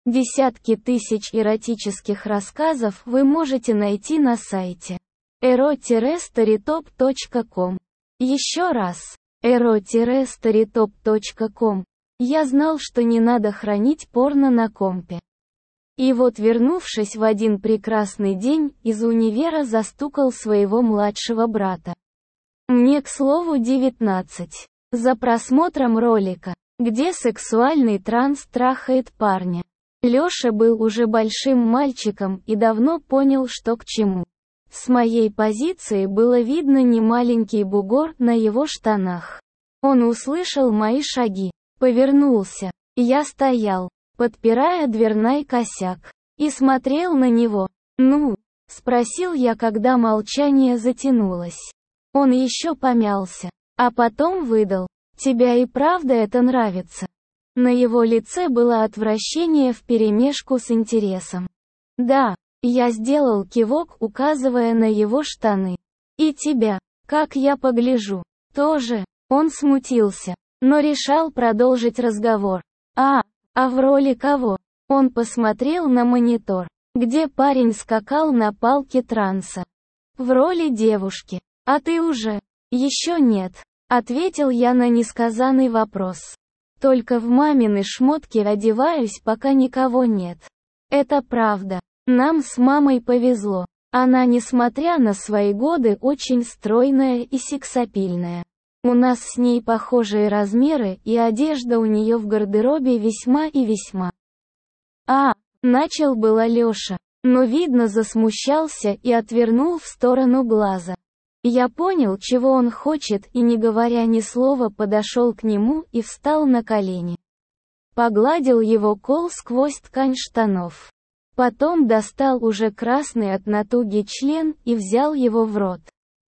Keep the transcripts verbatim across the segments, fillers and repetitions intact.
Десятки тысяч эротических рассказов вы можете найти на сайте эро стоrytop точка ком. Еще раз, эро стоrytop точка ком. Я знал, что не надо хранить порно на компе. И вот, вернувшись в один прекрасный день, из универа застукал своего младшего брата. Мне, к слову, девятнадцать. За просмотром ролика, где сексуальный транс трахает парня. Лёша был уже большим мальчиком и давно понял, что к чему. С моей позиции было видно немаленький бугор на его штанах. Он услышал мои шаги, повернулся. Я стоял, подпирая дверной косяк, и смотрел на него. «Ну?» — спросил я, когда молчание затянулось. Он еще помялся, а потом выдал: «Тебя и правда это нравится?» На его лице было отвращение вперемешку с интересом. «Да», — я сделал кивок, указывая на его штаны. «И тебя, как я погляжу, тоже». Он смутился, но решал продолжить разговор. «А, а в роли кого?» Он посмотрел на монитор, где парень скакал на палке транса. «В роли девушки. А ты уже?» «Еще нет», — ответил я на несказанный вопрос. «Только в мамины шмотки одеваюсь, пока никого нет». Это правда. Нам с мамой повезло. Она, несмотря на свои годы, очень стройная и сексапильная. У нас с ней похожие размеры, и одежда у нее в гардеробе весьма и весьма. «А», — начал было Леша, но, видно, засмущался и отвернул в сторону глаза. Я понял, чего он хочет, и, не говоря ни слова, подошел к нему и встал на колени. Погладил его кол сквозь ткань штанов. Потом достал уже красный от натуги член и взял его в рот.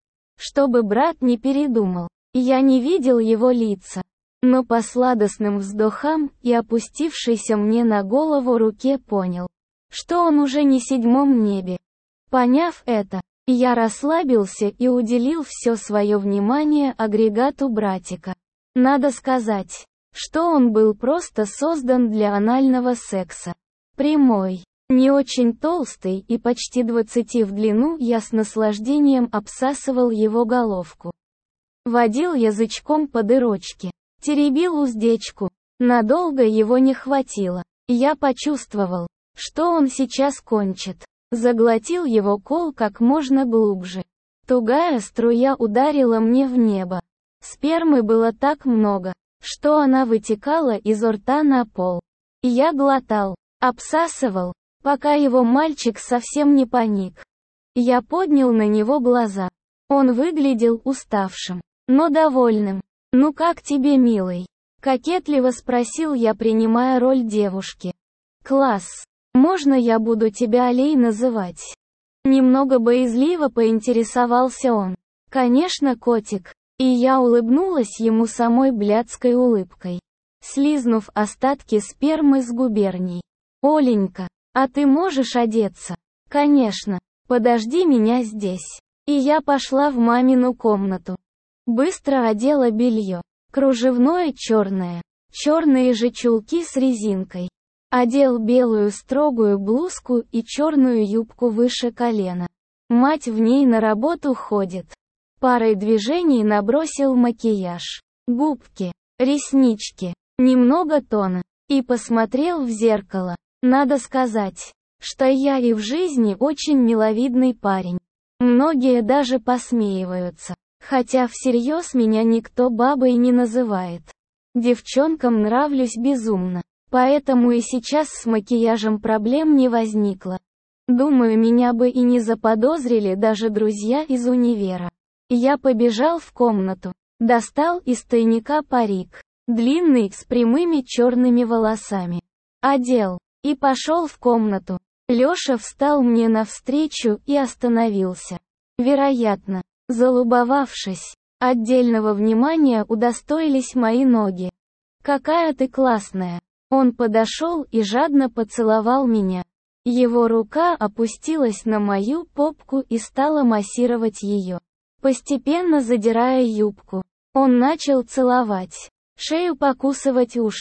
Чтобы брат не передумал. Я не видел его лица, но по сладостным вздохам и опустившейся мне на голову руке понял, что он уже не в седьмом небе. Поняв это, я расслабился и уделил все свое внимание агрегату братика. Надо сказать, что он был просто создан для анального секса. Прямой, не очень толстый и почти двадцати в длину, я с наслаждением обсасывал его головку. Водил язычком по дырочке, теребил уздечку. Надолго его не хватило. Я почувствовал, что он сейчас кончит. Заглотил его кол как можно глубже. Тугая струя ударила мне в небо. Спермы было так много, что она вытекала изо рта на пол. Я глотал, обсасывал, пока его мальчик совсем не паник. Я поднял на него глаза. Он выглядел уставшим, но довольным. «Ну как тебе, милый?» — кокетливо спросил я, принимая роль девушки. «Класс. Можно я буду тебя Алей называть?» Немного боязливо поинтересовался он. «Конечно, котик». И я улыбнулась ему самой блядской улыбкой, слизнув остатки спермы с губерний. «Оленька, а ты можешь одеться?» «Конечно. Подожди меня здесь». И я пошла в мамину комнату. Быстро одела белье. Кружевное черное. Черные же чулки с резинкой. Одел белую строгую блузку и черную юбку выше колена. Мать в ней на работу ходит. Парой движений набросил макияж. Губки, реснички, немного тона. И посмотрел в зеркало. Надо сказать, что я и в жизни очень миловидный парень. Многие даже посмеиваются. Хотя всерьез меня никто бабой не называет. Девчонкам нравлюсь безумно. Поэтому и сейчас с макияжем проблем не возникло. Думаю, меня бы и не заподозрили даже друзья из универа. Я побежал в комнату. Достал из тайника парик. Длинный, с прямыми черными волосами. Одел. И пошел в комнату. Леша встал мне навстречу и остановился. Вероятно, залюбовавшись, отдельного внимания удостоились мои ноги. «Какая ты классная!» Он подошел и жадно поцеловал меня. Его рука опустилась на мою попку и стала массировать ее, постепенно задирая юбку. Он начал целовать, шею, покусывать ушки.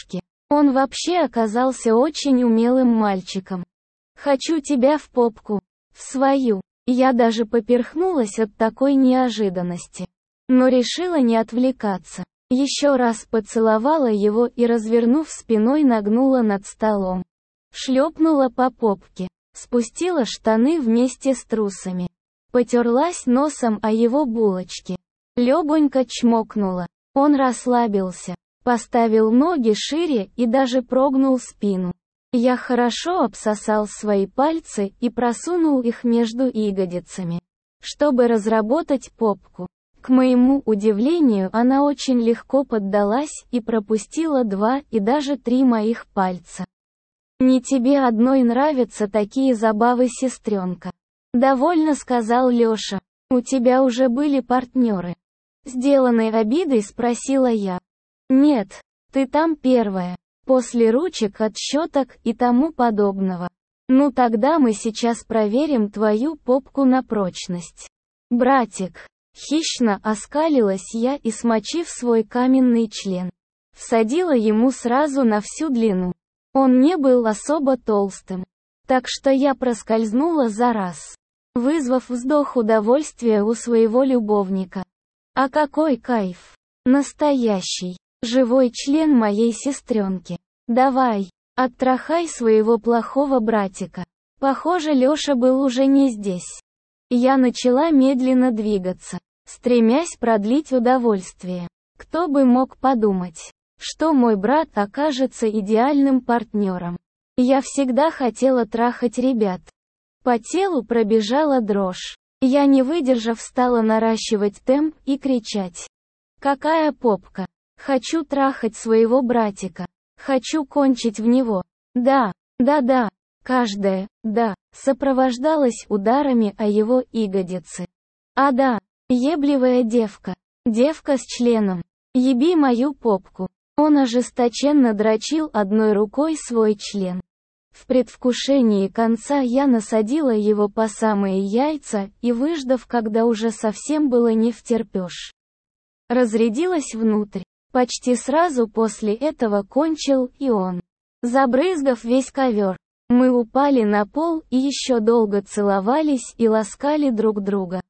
Он вообще оказался очень умелым мальчиком. Хочу тебя в попку. В свою. Я даже поперхнулась от такой неожиданности. Но решила не отвлекаться. Еще раз поцеловала его и, развернув спиной, нагнула над столом. Шлепнула по попке. Спустила штаны вместе с трусами. Потерлась носом о его булочки. Легонько чмокнула. Он расслабился. Поставил ноги шире и даже прогнул спину. Я хорошо обсосал свои пальцы и просунул их между ягодицами, чтобы разработать попку. К моему удивлению, она очень легко поддалась и пропустила два и даже три моих пальца. «Не тебе одной нравятся такие забавы, сестренка», — довольно сказал Лёша. «У тебя уже были партнеры?» Сделанной обидой спросила я. «Нет, ты там первая. После ручек, отсчеток и тому подобного. Ну тогда мы сейчас проверим твою попку на прочность. Братик». Хищно оскалилась я и, смочив свой каменный член, всадила ему сразу на всю длину. Он не был особо толстым, так что я проскользнула за раз, вызвав вздох удовольствия у своего любовника. А какой кайф! Настоящий, живой член моей сестренки. Давай, оттрахай своего плохого братика. Похоже, Лёша был уже не здесь. Я начала медленно двигаться, стремясь продлить удовольствие. Кто бы мог подумать, что мой брат окажется идеальным партнером. Я всегда хотела трахать ребят. По телу пробежала дрожь. Я, не выдержав, стала наращивать темп и кричать. Какая попка! Хочу трахать своего братика. Хочу кончить в него. Да, да-да. Каждое «да» сопровождалось ударами о его ягодицы. А да, ебливая девка. Девка с членом. Еби мою попку. Он ожесточенно дрочил одной рукой свой член. В предвкушении конца я насадила его по самые яйца и, выждав, когда уже совсем было невтерпёж, разрядилась внутрь. Почти сразу после этого кончил и он, забрызгав весь ковер. Мы упали на пол и еще долго целовались и ласкали друг друга.